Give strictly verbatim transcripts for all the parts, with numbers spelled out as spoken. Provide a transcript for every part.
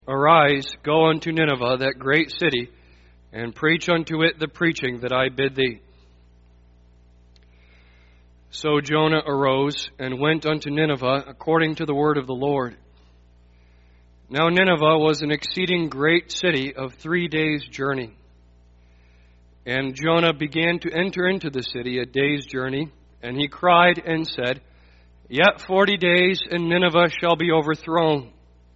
Arise, go unto Nineveh, that great city, and preach unto it the preaching that I bid thee. So Jonah arose and went unto Nineveh according to the word of the Lord. Now Nineveh was an exceeding great city of three days' journey. And Jonah began to enter into the city a day's journey, and he cried and said, Yet forty days, and Nineveh shall be overthrown.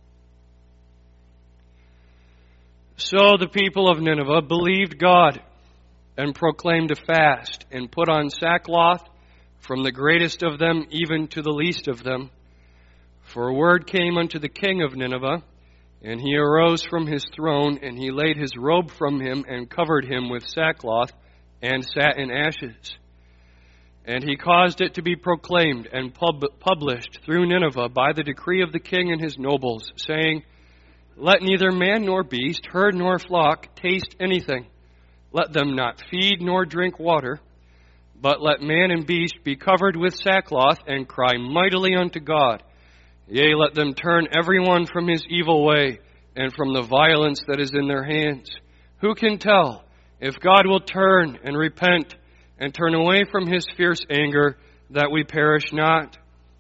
So the people of Nineveh believed God, and proclaimed a fast, and put on sackcloth, from the greatest of them even to the least of them. For a word came unto the king of Nineveh, and he arose from his throne, and he laid his robe from him, and covered him with sackcloth, and sat in ashes. And he caused it to be proclaimed and pub- published through Nineveh by the decree of the king and his nobles, saying, Let neither man nor beast, herd nor flock, taste anything. Let them not feed nor drink water, but let man and beast be covered with sackcloth, and cry mightily unto God. Yea, let them turn every one from his evil way, and from the violence that is in their hands. Who can tell if God will turn and repent, and turn away from his fierce anger, that we perish not?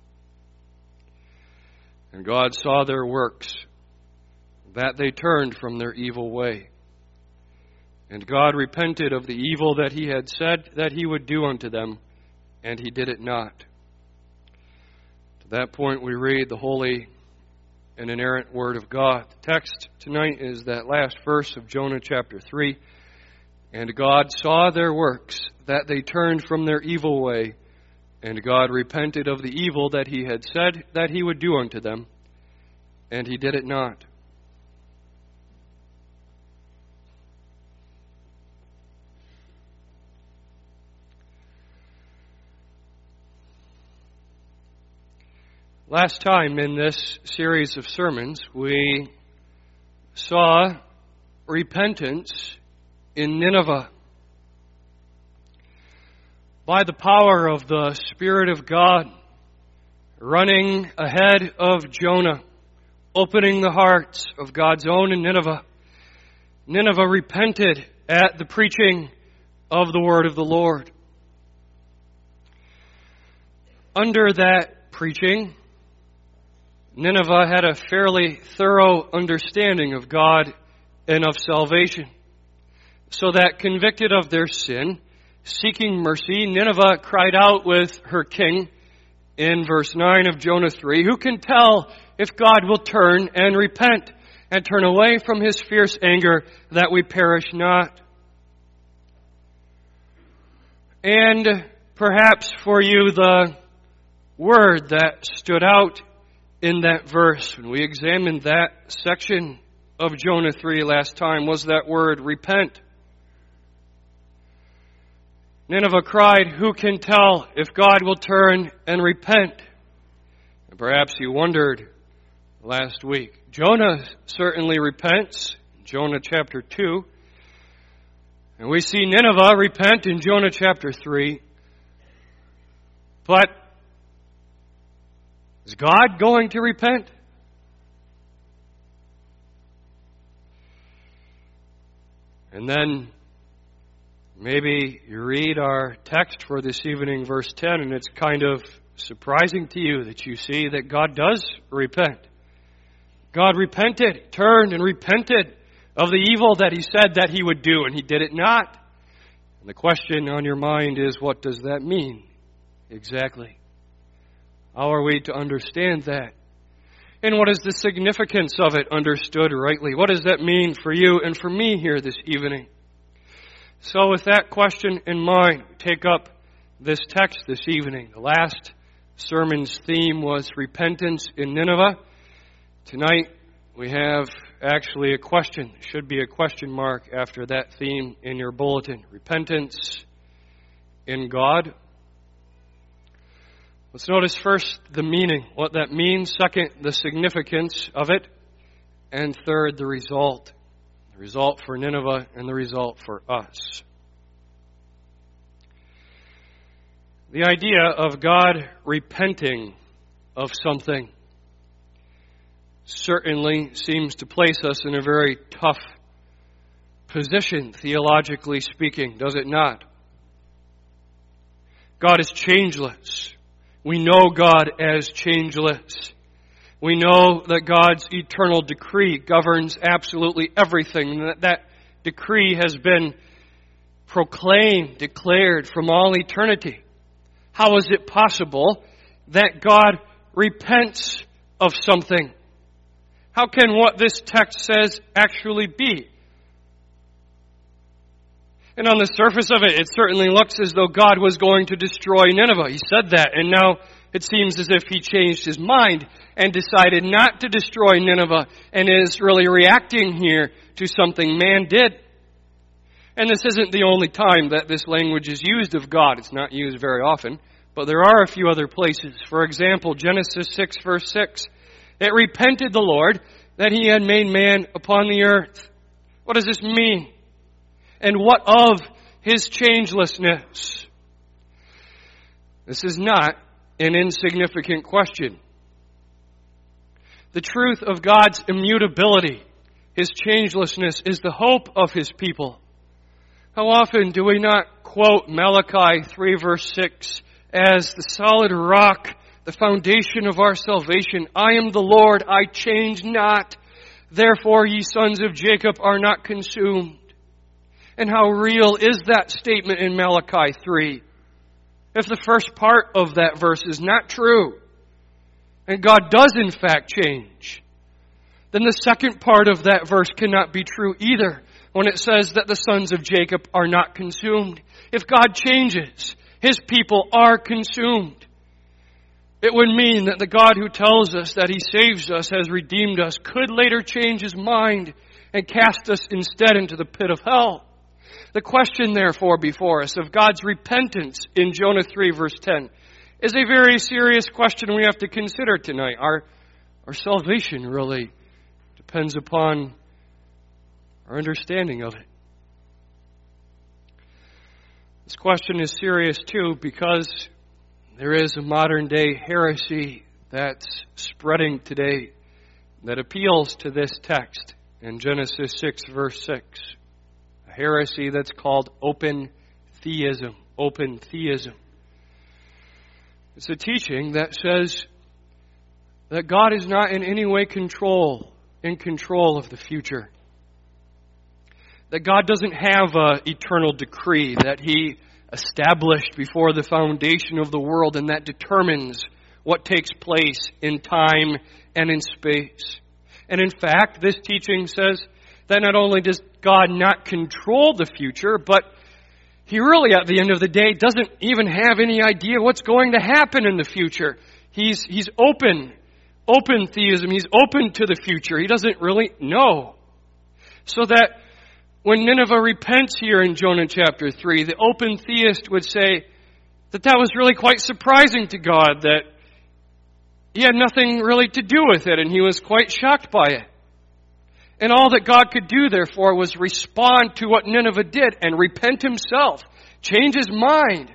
And God saw their works, that they turned from their evil way. And God repented of the evil that he had said that he would do unto them, and he did it not. To that point we read the holy and inerrant Word of God. The text tonight is that last verse of Jonah chapter three. And God saw their works, that they turned from their evil way, and God repented of the evil that he had said that he would do unto them, and he did it not. Last time in this series of sermons, we saw repentance in Nineveh. By the power of the Spirit of God, running ahead of Jonah, opening the hearts of God's own in Nineveh, Nineveh repented at the preaching of the word of the Lord. Under that preaching, Nineveh had a fairly thorough understanding of God and of salvation, so that convicted of their sin, seeking mercy, Nineveh cried out with her king in verse nine of Jonah three, Who can tell if God will turn and repent and turn away from his fierce anger, that we perish not? And perhaps for you the word that stood out in that verse, when we examined that section of Jonah three last time, was that word, repent. Nineveh cried, Who can tell if God will turn and repent? And perhaps you wondered last week. Jonah certainly repents, Jonah chapter two. And we see Nineveh repent in Jonah chapter three. But is God going to repent? And then maybe you read our text for this evening, verse ten, and it's kind of surprising to you that you see that God does repent. God repented, turned and repented of the evil that he said that he would do, and he did it not. And the question on your mind is, what does that mean exactly? How are we to understand that? And what is the significance of it understood rightly? What does that mean for you and for me here this evening? So with that question in mind, we take up this text this evening. The last sermon's theme was repentance in Nineveh. Tonight we have actually a question. There should be a question mark after that theme in your bulletin. Repentance in God. Let's notice first the meaning, what that means. Second, the significance of it. And third, the result. The result for Nineveh and the result for us. The idea of God repenting of something certainly seems to place us in a very tough position, theologically speaking, does it not? God is changeless. We know God as changeless. We know that God's eternal decree governs absolutely everything, and that that decree has been proclaimed, declared from all eternity. How is it possible that God repents of something? How can what this text says actually be? And on the surface of it, it certainly looks as though God was going to destroy Nineveh. He said that, and now it seems as if he changed his mind and decided not to destroy Nineveh and is really reacting here to something man did. And this isn't the only time that this language is used of God. It's not used very often, but there are a few other places. For example, Genesis six, verse six. It repented the Lord that he had made man upon the earth. What does this mean? And what of his changelessness? This is not an insignificant question. The truth of God's immutability, his changelessness, is the hope of his people. How often do we not quote Malachi three, verse six as the solid rock, the foundation of our salvation? I am the Lord, I change not. Therefore ye sons of Jacob are not consumed. And how real is that statement in Malachi three? If the first part of that verse is not true, and God does in fact change, then the second part of that verse cannot be true either, when it says that the sons of Jacob are not consumed. If God changes, his people are consumed. It would mean that the God who tells us that he saves us, has redeemed us, could later change his mind and cast us instead into the pit of hell. The question, therefore, before us of God's repentance in Jonah three, verse ten, is a very serious question we have to consider tonight. Our, our salvation really depends upon our understanding of it. This question is serious, too, because there is a modern-day heresy that's spreading today that appeals to this text in Genesis six, verse six. Heresy that's called open theism. Open theism. It's a teaching that says that God is not in any way control, in control of the future. That God doesn't have an eternal decree that he established before the foundation of the world and that determines what takes place in time and in space. And in fact, this teaching says that not only does God not control the future, but he really, at the end of the day, doesn't even have any idea what's going to happen in the future. He's, he's open, open theism. He's open to the future. He doesn't really know. So that when Nineveh repents here in Jonah chapter three, the open theist would say that that was really quite surprising to God, that he had nothing really to do with it, and he was quite shocked by it. And all that God could do, therefore, was respond to what Nineveh did and repent himself, change his mind,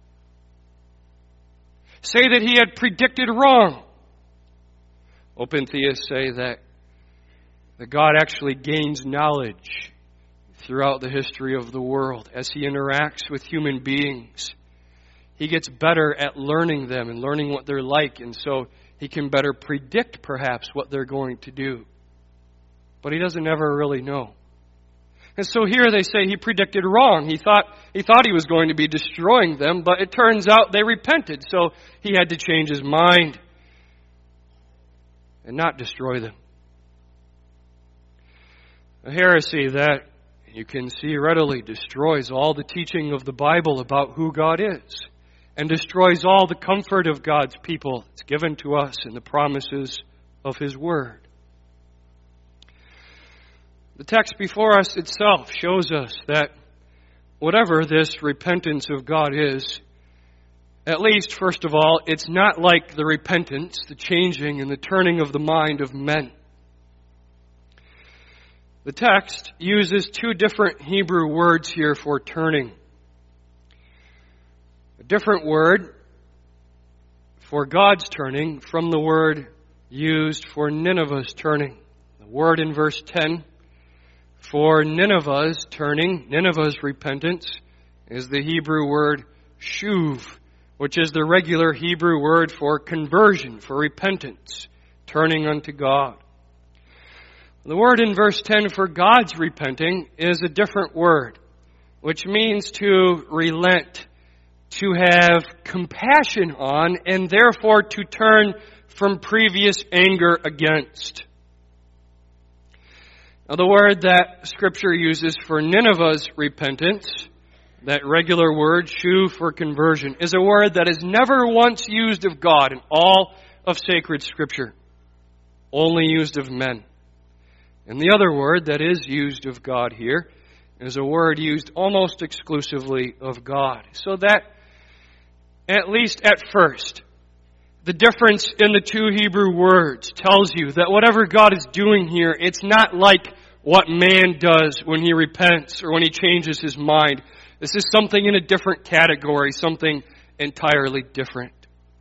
say that he had predicted wrong. Open theists say that, that God actually gains knowledge throughout the history of the world as he interacts with human beings. He gets better at learning them and learning what they're like, and so he can better predict, perhaps, what they're going to do. But he doesn't ever really know. And so here they say he predicted wrong. He thought he thought he was going to be destroying them, but it turns out they repented. So he had to change his mind and not destroy them. A heresy that you can see readily destroys all the teaching of the Bible about who God is and destroys all the comfort of God's people that's given to us in the promises of his word. The text before us itself shows us that whatever this repentance of God is, at least, first of all, it's not like the repentance, the changing and the turning of the mind of men. The text uses two different Hebrew words here for turning. A different word for God's turning from the word used for Nineveh's turning. The word in verse ten for Nineveh's turning, Nineveh's repentance, is the Hebrew word shuv, which is the regular Hebrew word for conversion, for repentance, turning unto God. The word in verse ten for God's repenting is a different word, which means to relent, to have compassion on, and therefore to turn from previous anger against. Now, the word that Scripture uses for Nineveh's repentance, that regular word, shu, for conversion, is a word that is never once used of God in all of sacred Scripture, only used of men. And the other word that is used of God here is a word used almost exclusively of God. So that, at least at first, the difference in the two Hebrew words tells you that whatever God is doing here, it's not like what man does when he repents or when he changes his mind. This is something in a different category, something entirely different.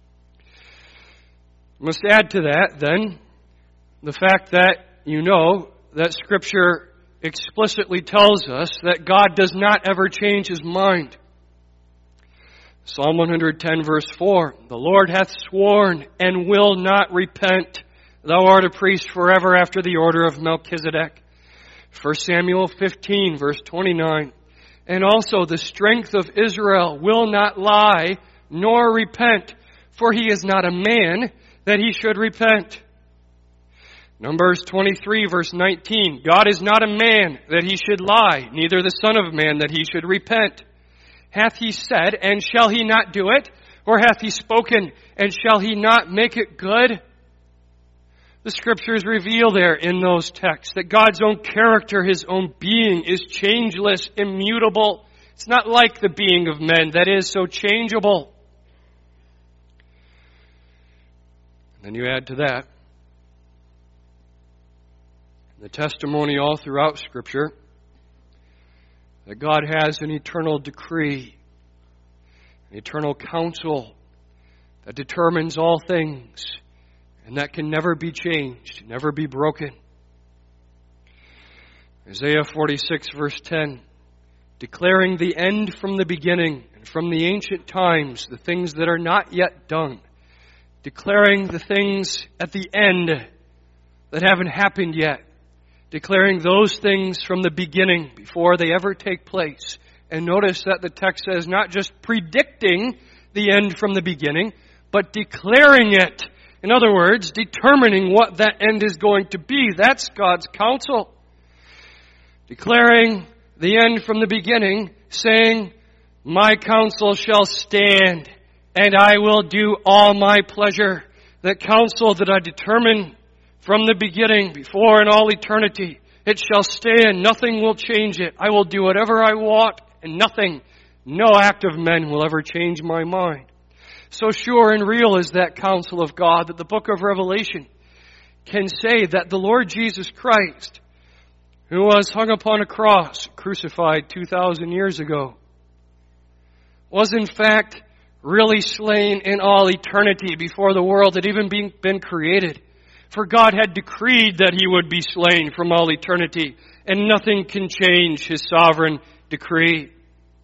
I must add to that, then, the fact that you know that Scripture explicitly tells us that God does not ever change His mind. Psalm one hundred ten verse four, the Lord hath sworn and will not repent. Thou art a priest forever after the order of Melchizedek. First Samuel fifteen verse twenty-nine, and also the strength of Israel will not lie nor repent, for he is not a man that he should repent. Numbers twenty-three verse nineteen, God is not a man that he should lie, neither the Son of Man that he should repent. Hath he said, and shall he not do it? Or hath he spoken, and shall he not make it good? The Scriptures reveal there in those texts that God's own character, His own being, is changeless, immutable. It's not like the being of men that is so changeable. And then you add to that the testimony all throughout Scripture that God has an eternal decree, an eternal counsel that determines all things and that can never be changed, never be broken. Isaiah forty-six verse ten, declaring the end from the beginning and from the ancient times, the things that are not yet done, declaring the things at the end that haven't happened yet, declaring those things from the beginning before they ever take place. And notice that the text says not just predicting the end from the beginning, but declaring it. In other words, determining what that end is going to be. That's God's counsel. Declaring the end from the beginning, saying, my counsel shall stand, and I will do all my pleasure. That counsel that I determine from the beginning, before in all eternity, it shall stand. Nothing will change it. I will do whatever I want, and nothing, no act of men will ever change my mind. So sure and real is that counsel of God that the book of Revelation can say that the Lord Jesus Christ, who was hung upon a cross, crucified two thousand years ago, was in fact really slain in all eternity before the world had even been, been created. For God had decreed that He would be slain from all eternity, and nothing can change His sovereign decree.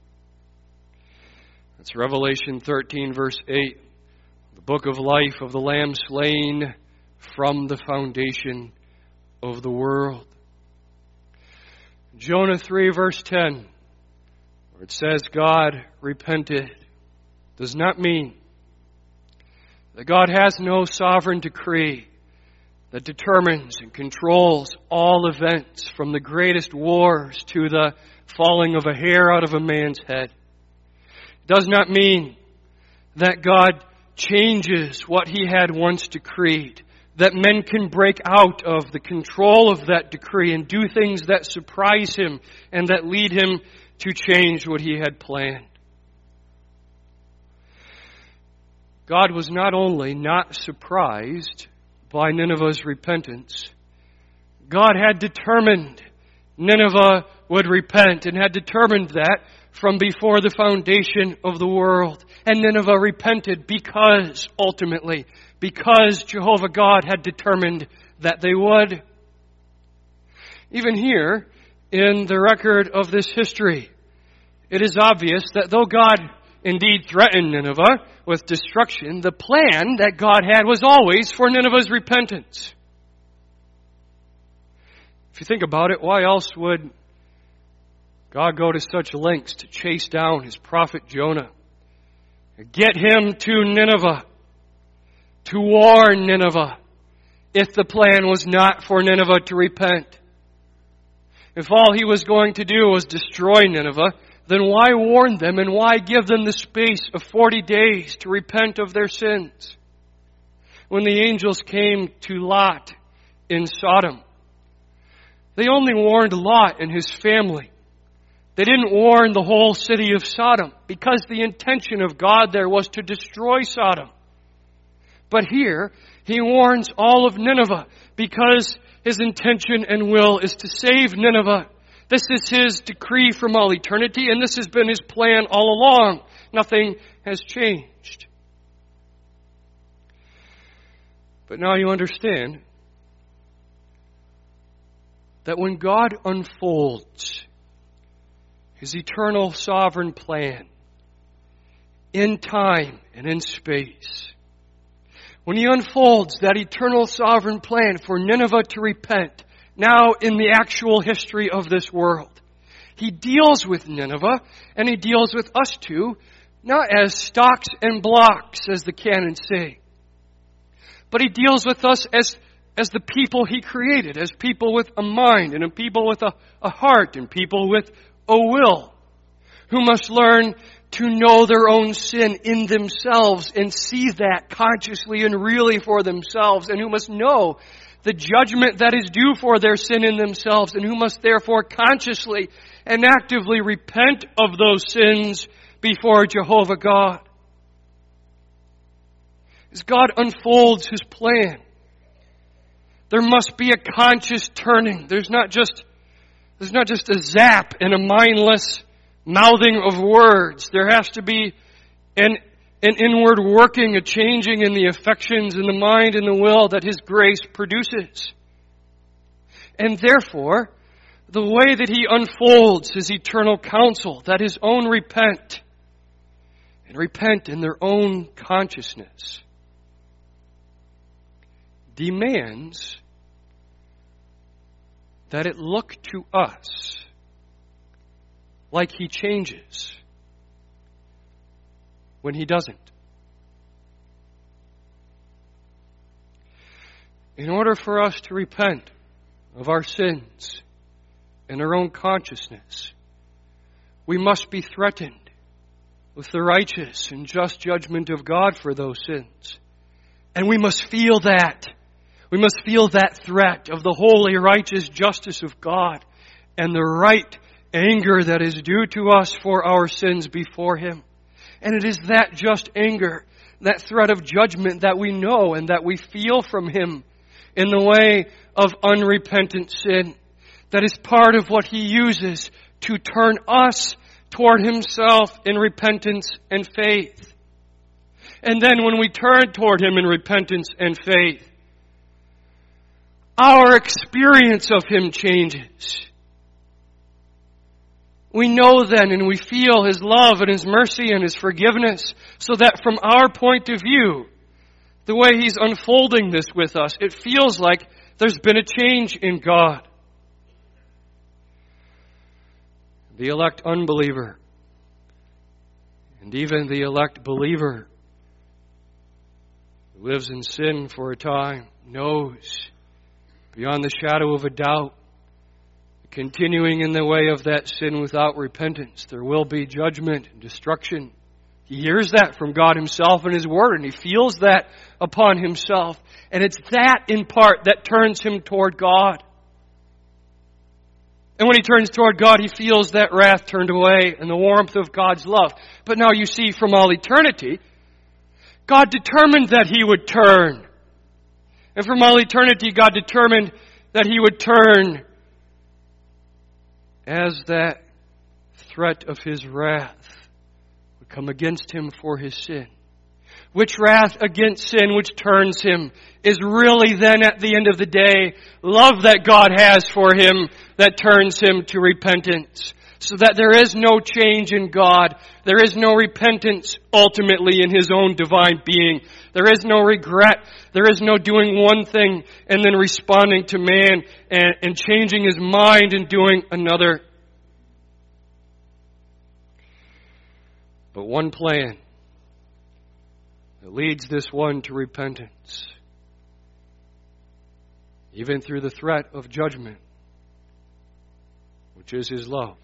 That's Revelation thirteen verse eight, the book of life of the Lamb slain from the foundation of the world. Jonah three verse ten, where it says God repented, does not mean that God has no sovereign decree that determines and controls all events, from the greatest wars to the falling of a hair out of a man's head. It does not mean that God changes what He had once decreed, that men can break out of the control of that decree and do things that surprise Him and that lead Him to change what He had planned. God was not only not surprised by Nineveh's repentance, God had determined Nineveh would repent, and had determined that from before the foundation of the world. And Nineveh repented because, ultimately, because Jehovah God had determined that they would. Even here, in the record of this history, it is obvious that though God indeed threatened Nineveh with destruction, the plan that God had was always for Nineveh's repentance. If you think about it, why else would God go to such lengths to chase down His prophet Jonah? Get him to Nineveh, to warn Nineveh, if the plan was not for Nineveh to repent. If all he was going to do was destroy Nineveh, then why warn them and why give them the space of forty days to repent of their sins? When the angels came to Lot in Sodom, they only warned Lot and his family. They didn't warn the whole city of Sodom, because the intention of God there was to destroy Sodom. But here, He warns all of Nineveh, because His intention and will is to save Nineveh. This is His decree from all eternity, and this has been His plan all along. Nothing has changed. But now you understand that when God unfolds His eternal sovereign plan in time and in space, when He unfolds that eternal sovereign plan for Nineveh to repent, now in the actual history of this world, He deals with Nineveh, and He deals with us too, not as stocks and blocks, as the canons say, but He deals with us as, as the people He created, as people with a mind, and a people with a, a heart, and people with a will, who must learn to know their own sin in themselves and see that consciously and really for themselves, and who must know the judgment that is due for their sin in themselves, and who must therefore consciously and actively repent of those sins before Jehovah God. As God unfolds His plan, there must be a conscious turning. There's not just There's not just a zap and a mindless mouthing of words. There has to be an, an inward working, a changing in the affections and the mind and the will that His grace produces. And therefore, the way that He unfolds His eternal counsel, that His own repent, and repent in their own consciousness, demands that it look to us like He changes when He doesn't. In order for us to repent of our sins in our own consciousness, we must be threatened with the righteous and just judgment of God for those sins. And we must feel that. We must feel that threat of the holy, righteous justice of God and the right anger that is due to us for our sins before Him. And it is that just anger, that threat of judgment that we know and that we feel from Him in the way of unrepentant sin, that is part of what He uses to turn us toward Himself in repentance and faith. And then when we turn toward Him in repentance and faith, our experience of Him changes. We know then and we feel His love and His mercy and His forgiveness, so that from our point of view, the way He's unfolding this with us, it feels like there's been a change in God. The elect unbeliever and even the elect believer who lives in sin for a time knows beyond the shadow of a doubt, continuing in the way of that sin without repentance, there will be judgment and destruction. He hears that from God Himself in His Word, and he feels that upon himself. And it's that, in part, that turns him toward God. And when he turns toward God, he feels that wrath turned away and the warmth of God's love. But now you see, from all eternity, God determined that He would turn. And from all eternity, God determined that He would turn as that threat of His wrath would come against him for his sin. which wrath against sin, which turns him, is really then at the end of the day, love that God has for him that turns him to repentance. So that there is no change in God. There is no repentance ultimately in His own divine being. There is no regret. There is no doing one thing and then responding to man and, and changing his mind and doing another. But one plan that leads this one to repentance, even through the threat of judgment, which is His love.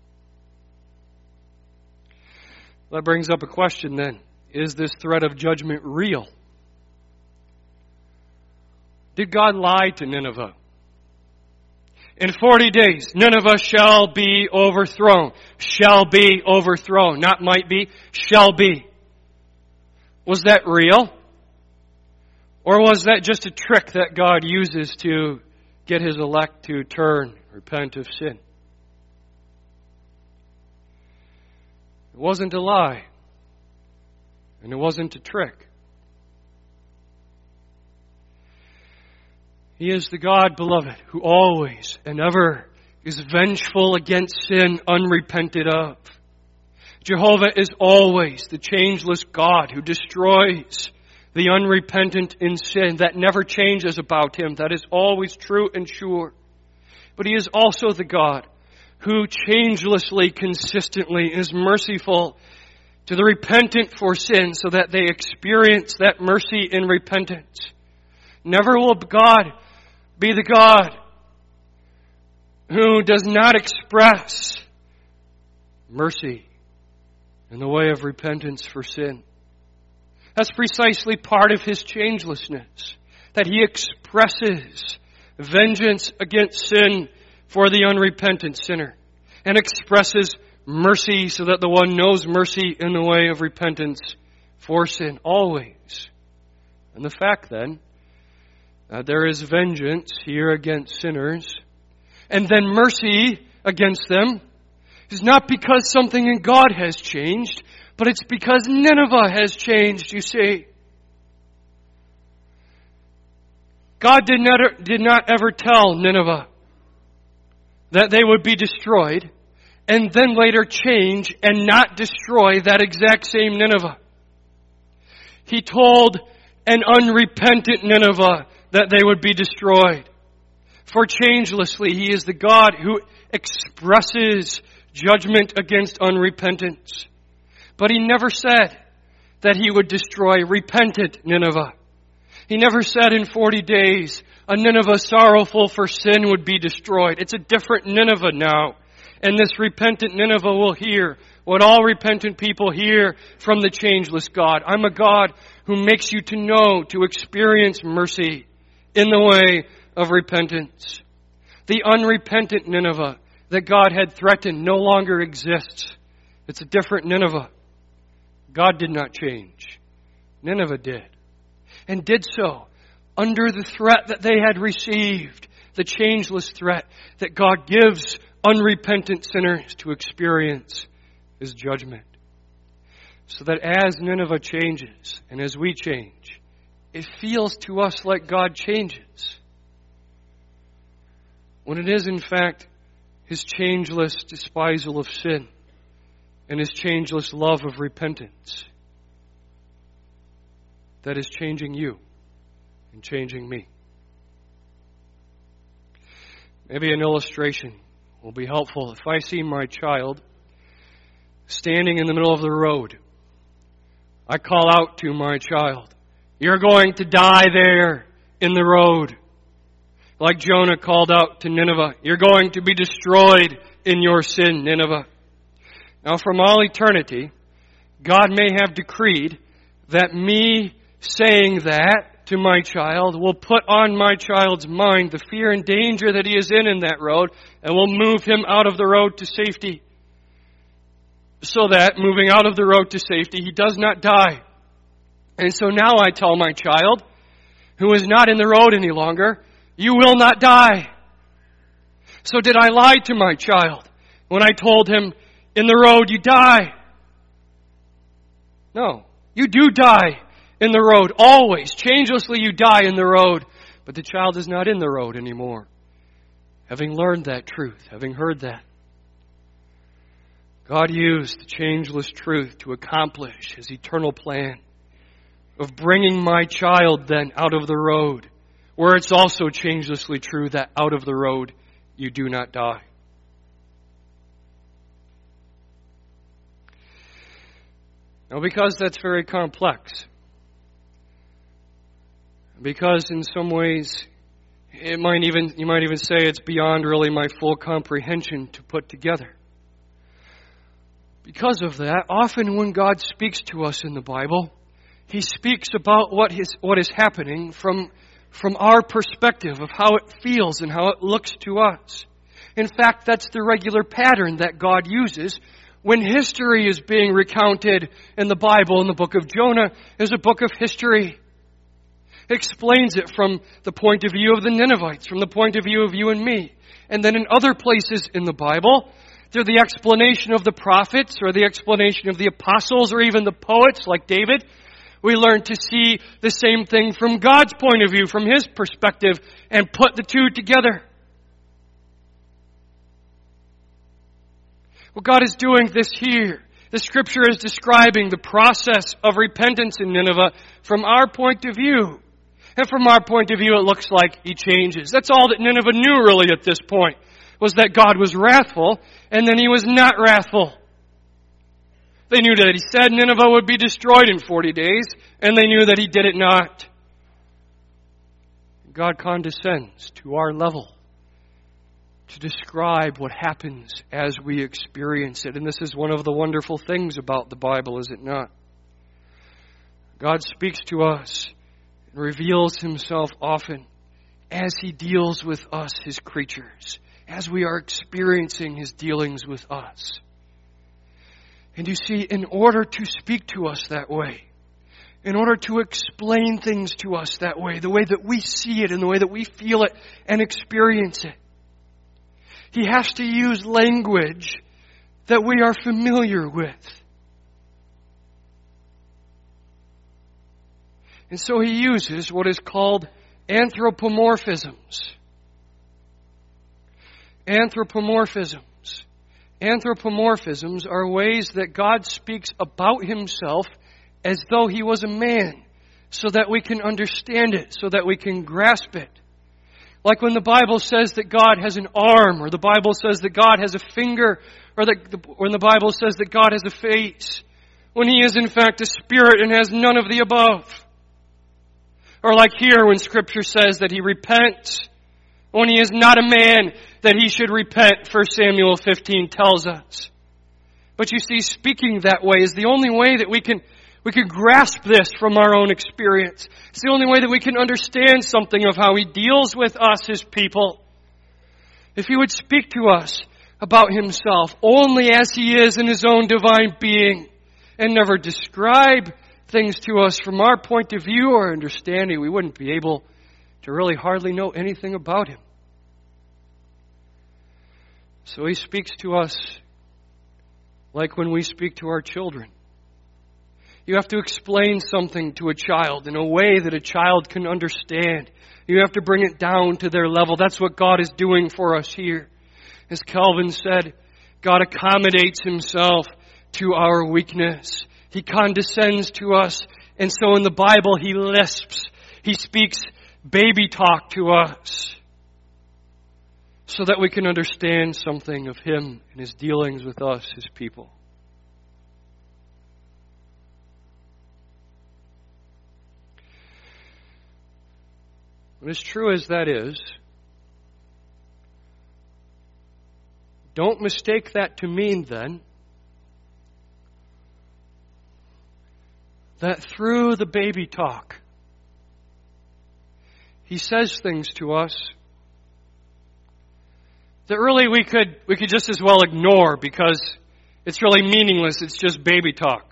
That brings up a question then. Is this threat of judgment real? Did God lie to Nineveh? In forty days, Nineveh shall be overthrown. Shall be overthrown. Not might be, shall be. Was that real? Or was that just a trick that God uses to get His elect to turn, repent of sin? It wasn't a lie. And it wasn't a trick. He is the God, beloved, who always and ever is vengeful against sin unrepented of. Jehovah is always the changeless God who destroys the unrepentant in sin. That never changes about Him. That is always true and sure. But He is also the God who changelessly, consistently is merciful to the repentant for sin so that they experience that mercy in repentance. Never will God be the God who does not express mercy in the way of repentance for sin. That's precisely part of His changelessness, that He expresses vengeance against sin for the unrepentant sinner and expresses mercy so that the one knows mercy in the way of repentance for sin always. And the fact then that there is vengeance here against sinners and then mercy against them is not because something in God has changed, but it's because Nineveh has changed, you see. God did not, did not ever tell Nineveh that they would be destroyed and then later change and not destroy that exact same Nineveh. He told an unrepentant Nineveh that they would be destroyed. For changelessly, He is the God who expresses judgment against unrepentance. But He never said that He would destroy repentant Nineveh. He never said in forty days a Nineveh sorrowful for sin would be destroyed. It's a different Nineveh now. And this repentant Nineveh will hear what all repentant people hear from the changeless God. I'm a God who makes you to know, to experience mercy in the way of repentance. The unrepentant Nineveh that God had threatened no longer exists. It's a different Nineveh. God did not change. Nineveh did. And did so under the threat that they had received, the changeless threat that God gives unrepentant sinners to experience His judgment. So that as Nineveh changes and as we change, it feels to us like God changes, when it is in fact His changeless despisal of sin and His changeless love of repentance that is changing you and changing me. Maybe an illustration will be helpful. If I see my child standing in the middle of the road, I call out to my child, "You're going to die there in the road." Like Jonah called out to Nineveh, "You're going to be destroyed in your sin, Nineveh." Now from all eternity, God may have decreed that me saying that to my child will put on my child's mind the fear and danger that he is in in that road and will move him out of the road to safety. So that, moving out of the road to safety, he does not die. And so now I tell my child, who is not in the road any longer, "You will not die." So did I lie to my child when I told him, "In the road you die"? No, you do die in the road. Always, changelessly you die in the road. But the child is not in the road anymore. Having learned that truth, having heard that, God used the changeless truth to accomplish His eternal plan of bringing my child then out of the road, where it's also changelessly true that out of the road you do not die. Now, because that's very complex, because in some ways it might even you might even say it's beyond really my full comprehension to put together. Because of that, often when God speaks to us in the Bible, He speaks about what is what is happening from from our perspective of how it feels and how it looks to us. In fact, that's the regular pattern that God uses when history is being recounted in the Bible. In the book of Jonah is a book of history. It explains it from the point of view of the Ninevites, from the point of view of you and me. And then in other places in the Bible, they're the explanation of the prophets or the explanation of the apostles or even the poets like David. We learn to see the same thing from God's point of view, from His perspective, and put the two together. Well, God is doing this here. The Scripture is describing the process of repentance in Nineveh from our point of view. And from our point of view, it looks like He changes. That's all that Nineveh knew really at this point, was that God was wrathful, and then He was not wrathful. They knew that He said Nineveh would be destroyed in forty days, and they knew that He did it not. God condescends to our level to describe what happens as we experience it. And this is one of the wonderful things about the Bible, is it not? God speaks to us and reveals Himself often as He deals with us, His creatures, as we are experiencing His dealings with us. And you see, in order to speak to us that way, in order to explain things to us that way, the way that we see it and the way that we feel it and experience it, He has to use language that we are familiar with. And so He uses what is called anthropomorphisms. Anthropomorphisms. Anthropomorphisms are ways that God speaks about Himself as though He was a man, so that we can understand it, so that we can grasp it. Like when the Bible says that God has an arm, or the Bible says that God has a finger, or that when the Bible says that God has a face, when He is in fact a spirit and has none of the above. Or like here when Scripture says that He repents, when He is not a man that He should repent, First Samuel fifteen tells us. But you see, speaking that way is the only way that we can we can grasp this from our own experience. It's the only way that we can understand something of how He deals with us, His people. If He would speak to us about Himself only as He is in His own divine being, and never describe things to us from our point of view or understanding, we wouldn't be able to really hardly know anything about Him. So He speaks to us like when we speak to our children. You have to explain something to a child in a way that a child can understand. You have to bring it down to their level. That's what God is doing for us here. As Calvin said, God accommodates Himself to our weakness. He condescends to us. And so in the Bible, He lisps. He speaks baby talk to us, so that we can understand something of Him and His dealings with us, His people. But as true as that is, don't mistake that to mean then that through the baby talk, He says things to us that really we could we could just as well ignore, because it's really meaningless. It's just baby talk.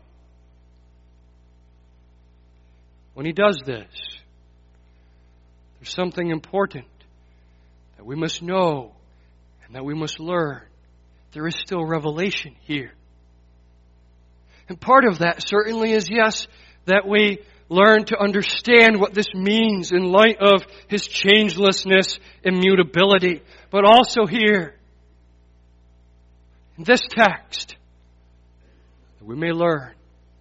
When He does this, there's something important that we must know and that we must learn. There is still revelation here. And part of that certainly is, yes, that we learn to understand what this means in light of His changelessness, immutability. But also here, in this text, we may learn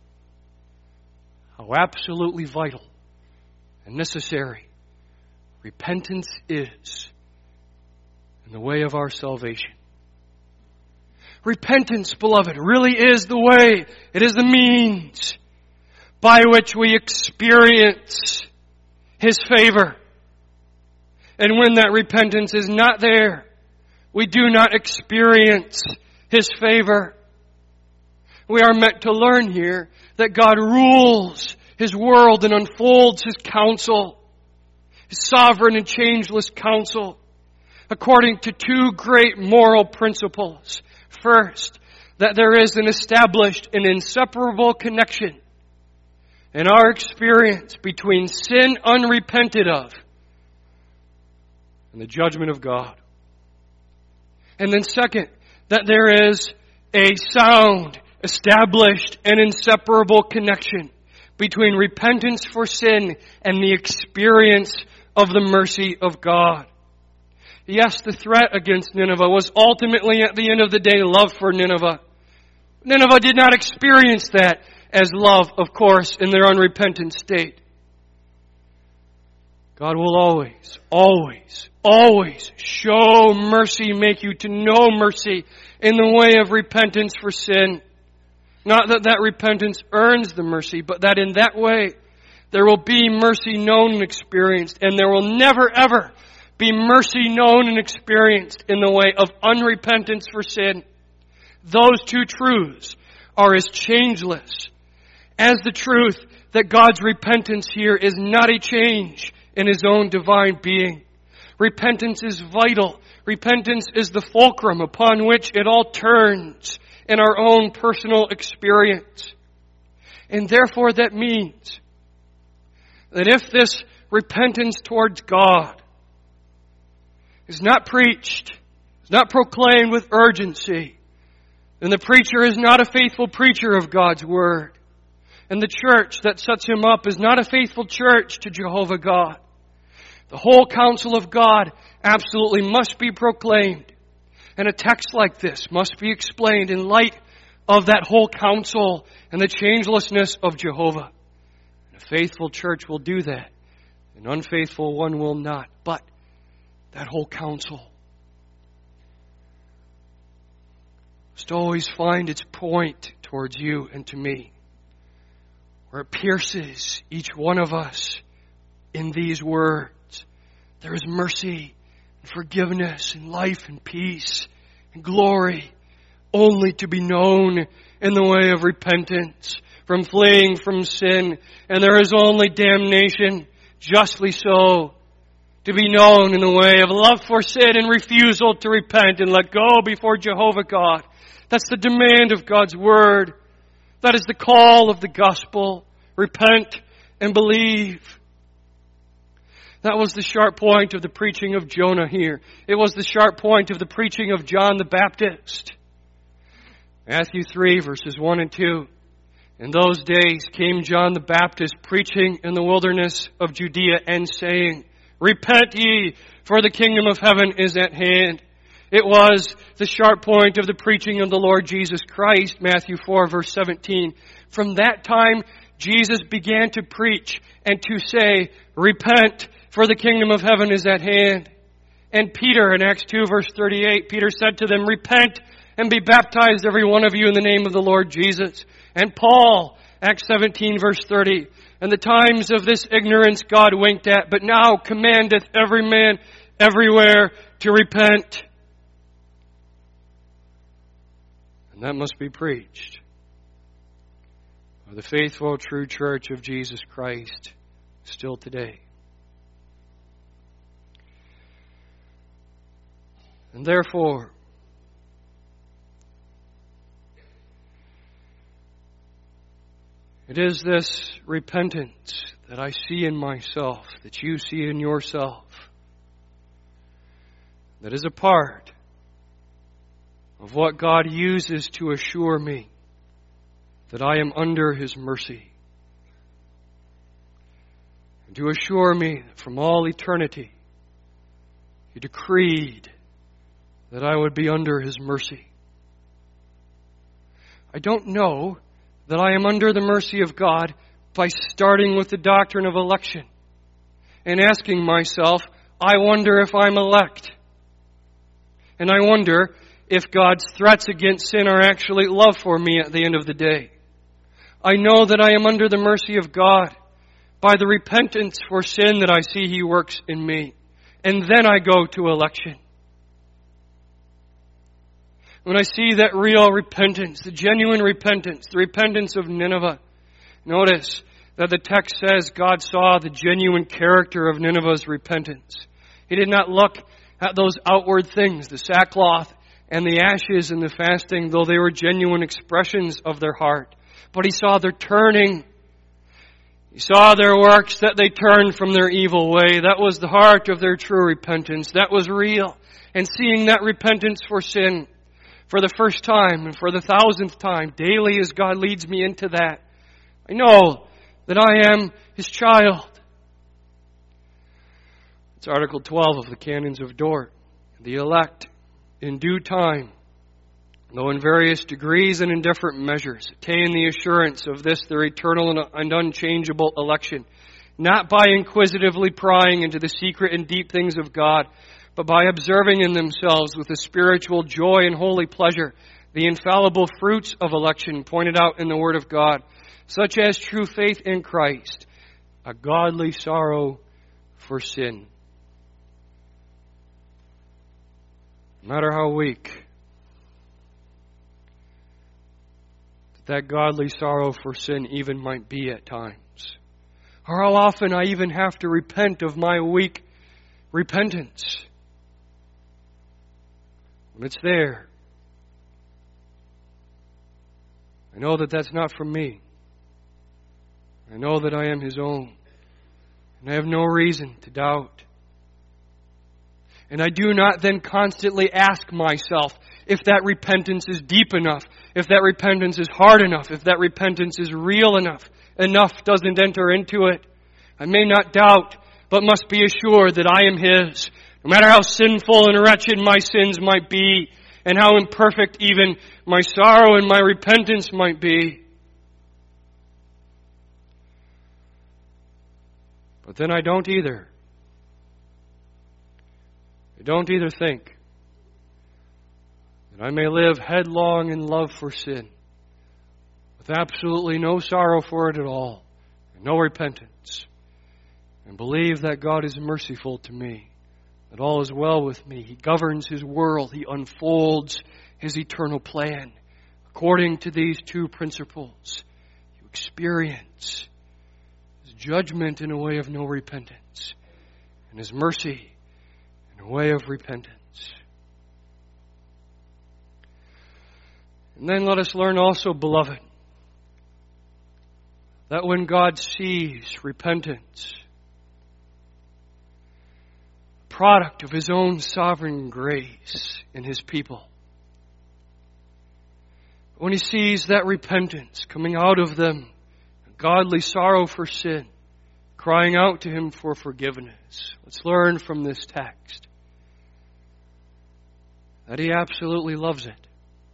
how absolutely vital and necessary repentance is in the way of our salvation. Repentance, beloved, really is the way. It is the means by which we experience His favor. And when that repentance is not there, we do not experience His favor. We are meant to learn here that God rules His world and unfolds His counsel, His sovereign and changeless counsel, according to two great moral principles. First, that there is an established and inseparable connection in our experience between sin unrepented of and the judgment of God. And then second, that there is a sound, established, and inseparable connection between repentance for sin and the experience of the mercy of God. Yes, the threat against Nineveh was ultimately, at the end of the day, love for Nineveh. Nineveh did not experience that as love, of course, in their unrepentant state. God will always, always, always show mercy, make you to know mercy in the way of repentance for sin. Not that that repentance earns the mercy, but that in that way there will be mercy known and experienced, and there will never ever be mercy known and experienced in the way of unrepentance for sin. Those two truths are as changeless as the truth that God's repentance here is not a change in His own divine being. Repentance is vital. Repentance is the fulcrum upon which it all turns in our own personal experience. And therefore that means that if this repentance towards God is not preached, is not proclaimed with urgency, then the preacher is not a faithful preacher of God's Word. And the church that sets him up is not a faithful church to Jehovah God. The whole counsel of God absolutely must be proclaimed. And a text like this must be explained in light of that whole counsel and the changelessness of Jehovah. And a faithful church will do that. An unfaithful one will not. But that whole counsel must always find its point towards you and to me, where it pierces each one of us in these words. There is mercy and forgiveness and life and peace and glory only to be known in the way of repentance, from fleeing from sin. And there is only damnation, justly so, to be known in the way of love for sin and refusal to repent and let go before Jehovah God. That's the demand of God's Word. That is the call of the gospel. Repent and believe. That was the sharp point of the preaching of Jonah here. It was the sharp point of the preaching of John the Baptist. Matthew three, verses one and two. In those days came John the Baptist preaching in the wilderness of Judea and saying, Repent ye, for the kingdom of heaven is at hand. It was the sharp point of the preaching of the Lord Jesus Christ, Matthew four, verse seventeen. From that time, Jesus began to preach and to say, Repent, for the kingdom of heaven is at hand. And Peter, in Acts two, verse thirty-eight, Peter said to them, Repent and be baptized, every one of you, in the name of the Lord Jesus. And Paul, Acts seventeen, verse thirty, And the times of this ignorance God winked at, but now commandeth every man everywhere to repent. And that must be preached by the faithful, true church of Jesus Christ still today. And therefore, it is this repentance that I see in myself, that you see in yourself, that is a part of what God uses to assure me that I am under His mercy. and to assure me that from all eternity He decreed that I would be under His mercy. I don't know that I am under the mercy of God by starting with the doctrine of election and asking myself, I wonder if I'm elect. And I wonder if God's threats against sin are actually love for me at the end of the day. I know that I am under the mercy of God by the repentance for sin that I see He works in me. And then I go to election. When I see that real repentance, the genuine repentance, the repentance of Nineveh, notice that the text says God saw the genuine character of Nineveh's repentance. He did not look at those outward things, the sackcloth and the ashes and the fasting, though they were genuine expressions of their heart. But He saw their turning. He saw their works, that they turned from their evil way. That was the heart of their true repentance. That was real. And seeing that repentance for sin for the first time and for the thousandth time, daily as God leads me into that, I know that I am His child. It's Article twelve of the Canons of Dort. The elect, in due time, though in various degrees and in different measures, attain the assurance of this their eternal and unchangeable election, not by inquisitively prying into the secret and deep things of God, but by observing in themselves with a spiritual joy and holy pleasure the infallible fruits of election pointed out in the Word of God, such as true faith in Christ, a godly sorrow for sin. No matter how weak, that godly sorrow for sin even might be at times, or how often I even have to repent of my weak repentance. When it's there, I know that that's not from me. I know that I am His own, and I have no reason to doubt. And I do not then constantly ask myself if that repentance is deep enough, if that repentance is hard enough, if that repentance is real enough. Enough doesn't enter into it. I may not doubt, but must be assured that I am His. No matter how sinful and wretched my sins might be, and how imperfect even my sorrow and my repentance might be. But then I don't either. I don't either think that I may live headlong in love for sin, with absolutely no sorrow for it at all, and no repentance, and believe that God is merciful to me, that all is well with me. He governs His world. He unfolds His eternal plan. According to these two principles, you experience His judgment in a way of no repentance, and His mercy in a way of repentance. And then let us learn also, beloved, that when God sees repentance, product of His own sovereign grace in His people, when He sees that repentance coming out of them, a godly sorrow for sin, crying out to Him for forgiveness, let's learn from this text that He absolutely loves it.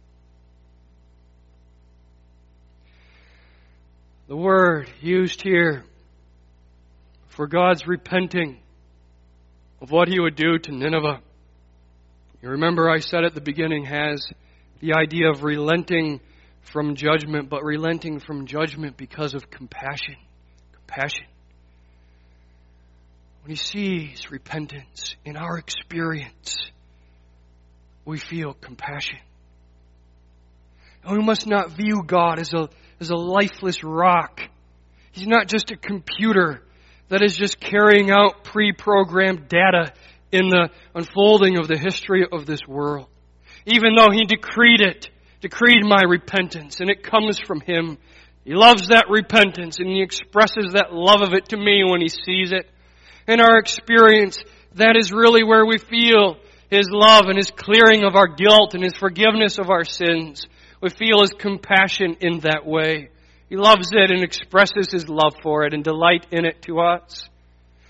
The word used here for God's repenting of what He would do to Nineveh, you remember I said at the beginning, has the idea of relenting from judgment, but relenting from judgment because of compassion. Compassion. When He sees repentance in our experience, we feel compassion. And we must not view God as a, as a lifeless rock. He's not just a computer that is just carrying out pre-programmed data in the unfolding of the history of this world. Even though He decreed it, decreed my repentance, and it comes from Him, He loves that repentance, and He expresses that love of it to me when He sees it. In our experience, that is really where we feel His love and His clearing of our guilt and His forgiveness of our sins. We feel His compassion in that way. He loves it and expresses His love for it and delight in it to us.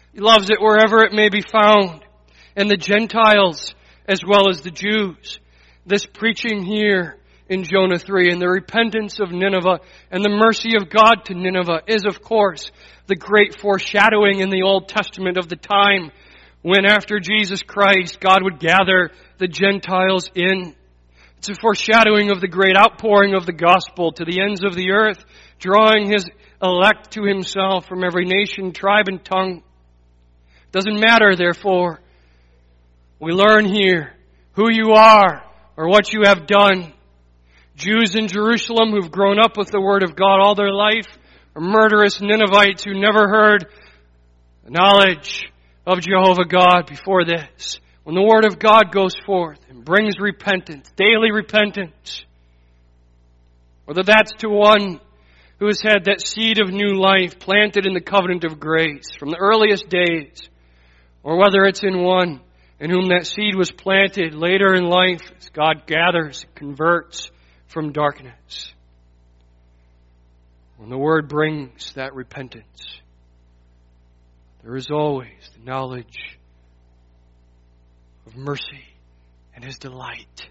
He loves it wherever it may be found. And the Gentiles as well as the Jews. This preaching here in Jonah three and the repentance of Nineveh and the mercy of God to Nineveh is, of course, the great foreshadowing in the Old Testament of the time when after Jesus Christ, God would gather the Gentiles in. It's a foreshadowing of the great outpouring of the gospel to the ends of the earth, drawing His elect to Himself from every nation, tribe, and tongue. Doesn't matter, therefore. We learn here who you are or what you have done. Jews in Jerusalem who've grown up with the Word of God all their life, or murderous Ninevites who never heard the knowledge of Jehovah God before this. When the Word of God goes forth and brings repentance, daily repentance, whether that's to one who has had that seed of new life planted in the covenant of grace from the earliest days, or whether it's in one in whom that seed was planted later in life as God gathers, converts from darkness. When the Word brings that repentance, there is always the knowledge of mercy and His delight.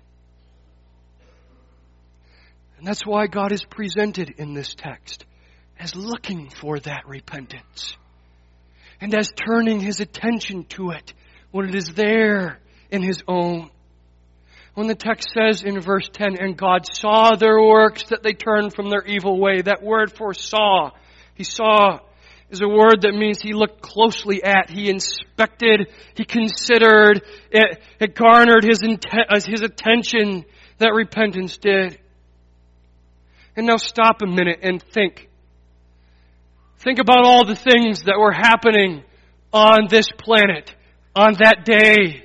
And that's why God is presented in this text as looking for that repentance and as turning His attention to it when it is there in His own. When the text says in verse ten, and God saw their works, that they turned from their evil way. That word for saw, He saw, is a word that means He looked closely at, He inspected, He considered, it, it garnered his, inten- his attention, that repentance did. And now stop a minute and think. Think about all the things that were happening on this planet on that day.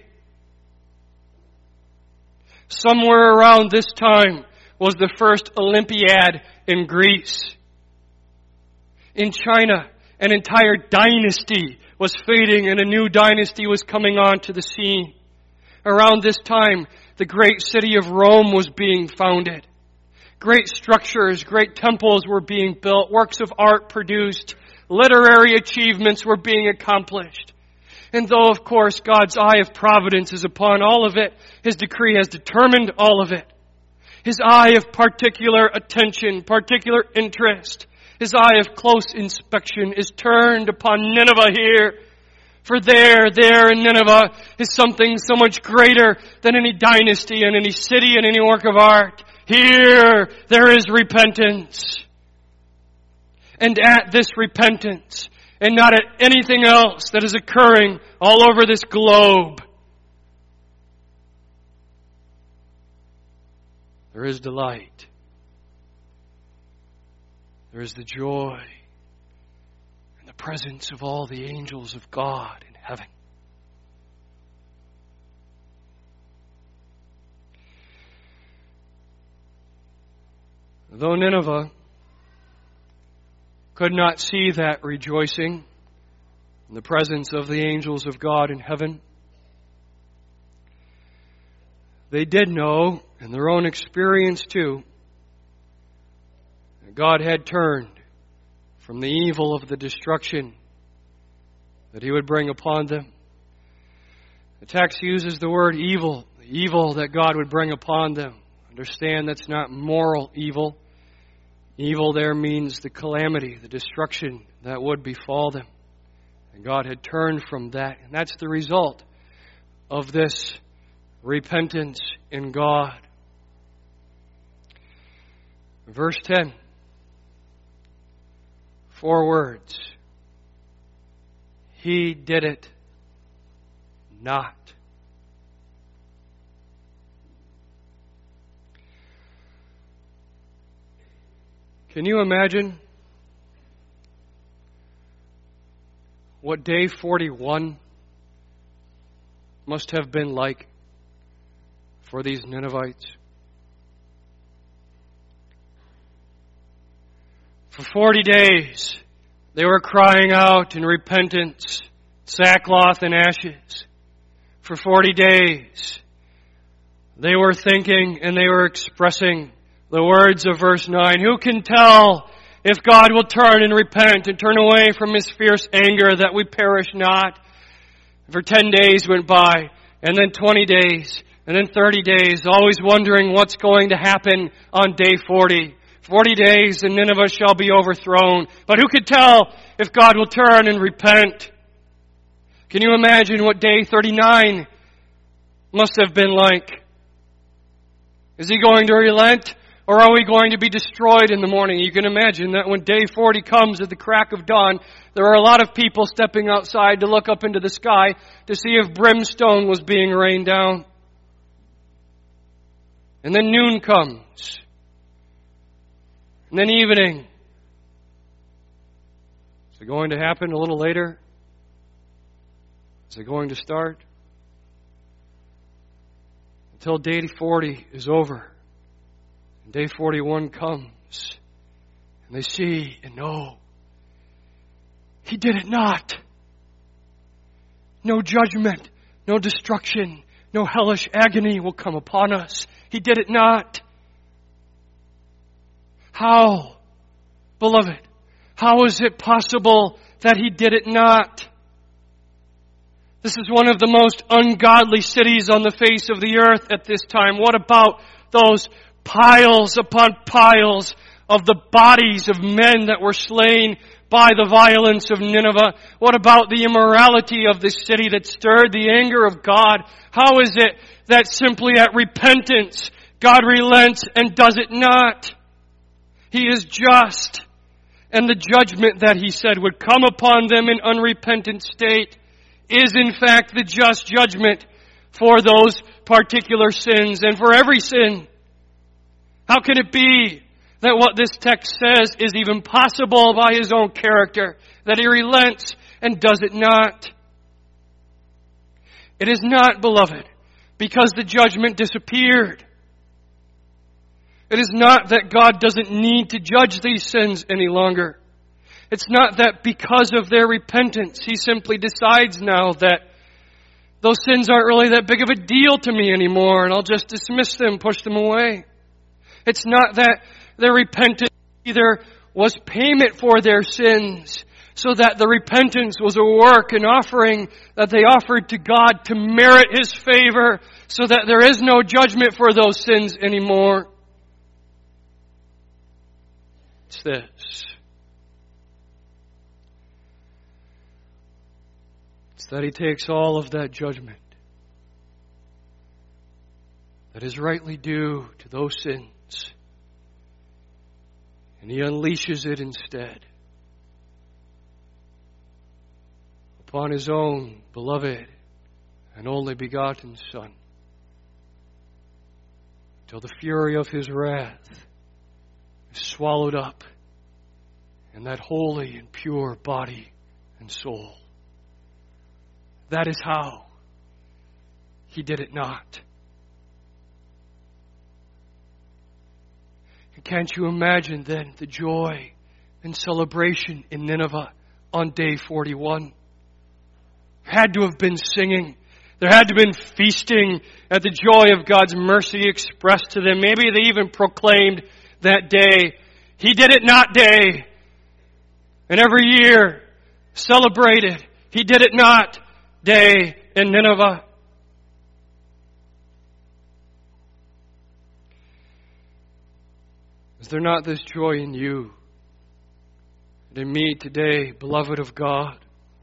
Somewhere around this time was the first Olympiad in Greece. In China, an entire dynasty was fading and a new dynasty was coming onto the scene. Around this time, the great city of Rome was being founded. Great structures, great temples were being built, works of art produced, literary achievements were being accomplished. And though, of course, God's eye of providence is upon all of it, His decree has determined all of it. His eye of particular attention, particular interest, His eye of close inspection is turned upon Nineveh here. For there, there in Nineveh is something so much greater than any dynasty and any city and any work of art. Here, there is repentance. And at this repentance, and not at anything else that is occurring all over this globe, there is delight. There is the joy and the presence of all the angels of God in heaven. Though Nineveh could not see that rejoicing in the presence of the angels of God in heaven, they did know, in their own experience too, that God had turned from the evil of the destruction that He would bring upon them. The text uses the word evil, the evil that God would bring upon them. Understand that's not moral evil. Evil there means the calamity, the destruction that would befall them. And God had turned from that. And that's the result of this repentance in God. Verse ten. Four words. He did it not. Can you imagine what day forty-one must have been like for these Ninevites? For forty days, they were crying out in repentance, sackcloth and ashes. For forty days, they were thinking and they were expressing the words of verse nine. Who can tell if God will turn and repent and turn away from His fierce anger that we perish not. For ten days went by, and then twenty days, and then thirty days, always wondering what's going to happen on day forty. Forty days and Nineveh shall be overthrown. But who could tell if God will turn and repent? Can you imagine what day thirty-nine must have been like? Is He going to relent? Or are we going to be destroyed in the morning? You can imagine that when day forty comes at the crack of dawn, there are a lot of people stepping outside to look up into the sky to see if brimstone was being rained down. And then noon comes. And then evening. Is it going to happen a little later? Is it going to start? Until day forty is over. And day forty-one comes. And they see and know. He did it not. No judgment, no destruction, no hellish agony will come upon us. He did it not. How, beloved, how is it possible that He did it not? This is one of the most ungodly cities on the face of the earth at this time. What about those piles upon piles of the bodies of men that were slain by the violence of Nineveh? What about the immorality of this city that stirred the anger of God? How is it that simply at repentance God relents and does it not? He is just, and the judgment that He said would come upon them in unrepentant state is in fact the just judgment for those particular sins and for every sin. How can it be that what this text says is even possible by His own character, that He relents and does it not? It is not, beloved, because the judgment disappeared. It is not that God doesn't need to judge these sins any longer. It's not that because of their repentance, He simply decides now that those sins aren't really that big of a deal to me anymore, and I'll just dismiss them, push them away. It's not that their repentance either was payment for their sins, so that the repentance was a work, an offering that they offered to God to merit His favor, so that there is no judgment for those sins anymore. It's this. It's that He takes all of that judgment that is rightly due to those sins, and He unleashes it instead upon His own beloved and only begotten Son, till the fury of His wrath is swallowed up in that holy and pure body and soul. That is how He did it not. And can't you imagine then the joy and celebration in Nineveh on day forty-one? There had to have been singing. There had to have been feasting at the joy of God's mercy expressed to them. Maybe they even proclaimed that day, He did it not day. And every year celebrated, He did it not day in Nineveh. Is there not this joy in you and in me today, beloved of God?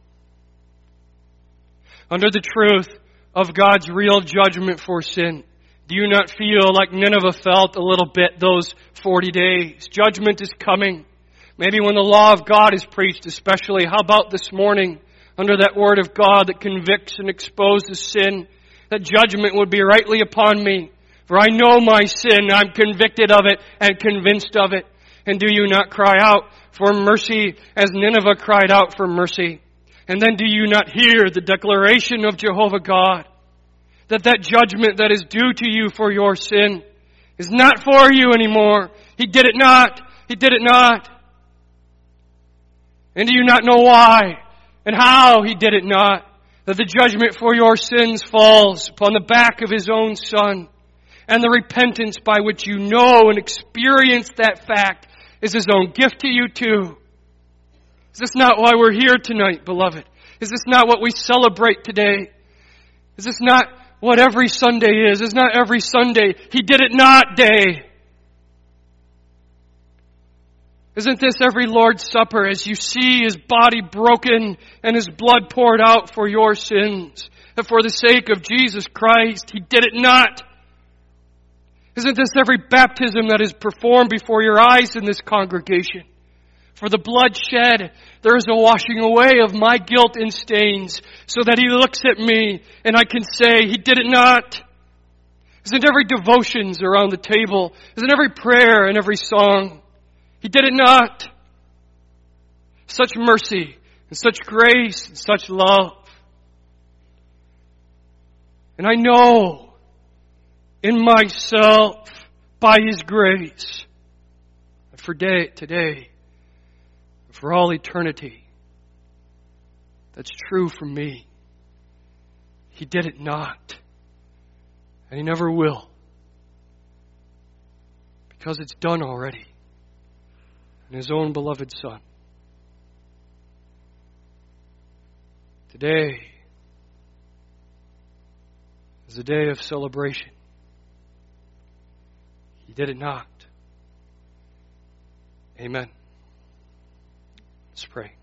Under the truth of God's real judgment for sin, do you not feel like Nineveh felt a little bit those forty days? Judgment is coming. Maybe when the law of God is preached especially. How about this morning, under that word of God that convicts and exposes sin, that judgment would be rightly upon me. For I know my sin, I'm convicted of it and convinced of it. And do you not cry out for mercy as Nineveh cried out for mercy? And then do you not hear the declaration of Jehovah God, that that judgment that is due to you for your sin is not for you anymore? He did it not. He did it not. And do you not know why and how He did it not? That the judgment for your sins falls upon the back of His own Son. And the repentance by which you know and experience that fact is His own gift to you too. Is this not why we're here tonight, beloved? Is this not what we celebrate today? Is this not what every Sunday is? Is not every Sunday He did it not day? Isn't this every Lord's Supper as you see His body broken and His blood poured out for your sins? And for the sake of Jesus Christ, He did it not. Isn't this every baptism that is performed before your eyes in this congregation? For the blood shed, there is a washing away of my guilt and stains, so that He looks at me and I can say, He did it not. Isn't every devotions around the table? Isn't every prayer and every song? He did it not. Such mercy and such grace and such love. And I know in myself, by His grace, that for day, today, for all eternity, that's true for me. He did it not. And He never will. Because it's done already. In His own beloved Son. Today is a day of celebration. He did it not. Amen. Let's pray.